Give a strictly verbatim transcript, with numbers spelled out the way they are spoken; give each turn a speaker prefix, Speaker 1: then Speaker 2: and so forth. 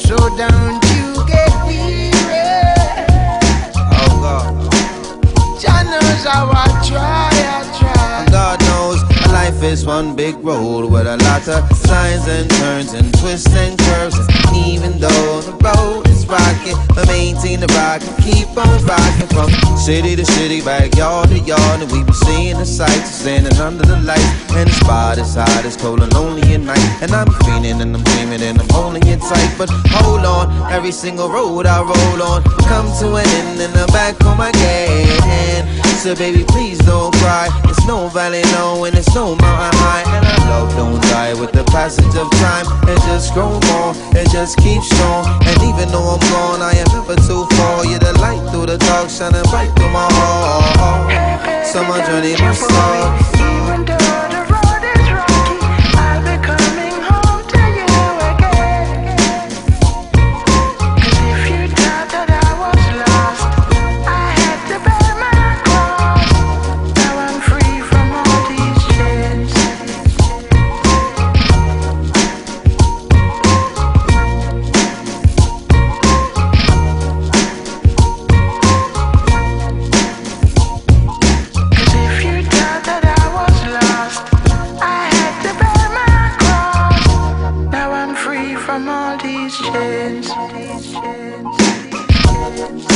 Speaker 1: So don't you get weary.
Speaker 2: Oh God.
Speaker 1: Jah knows how I try, I try.
Speaker 2: God knows life is one big road with a lot of signs and turns and twists and curves. And even though the road is rocky, I maintain the rock and keep on rocking from city to city, backyard to yard. And we be seeing the sights, standing under the lights. And the spot is hot, it's cold and lonely at night. And I'm feeling and I'm dreaming and I'm holding it tight. But hold on, every single road I roll on come to an end and I'm back on my game. So baby, please don't cry. It's no valley low and it's no mountain high. And our love don't die with the passage of time. It just grows more, it just keeps strong. And even though I'm gone, I am never too far. You're the light through the dark, shining bright through my heart. So my journey must start.
Speaker 1: Even though the road is rocky, I'll be coming home to you again. 'Cause if you thought that I was lost, I had to bear my cross. Now I'm free from all these chains. 'Cause if you thought that I was lost, I had to bear my cross. Now I'm free from all these chains.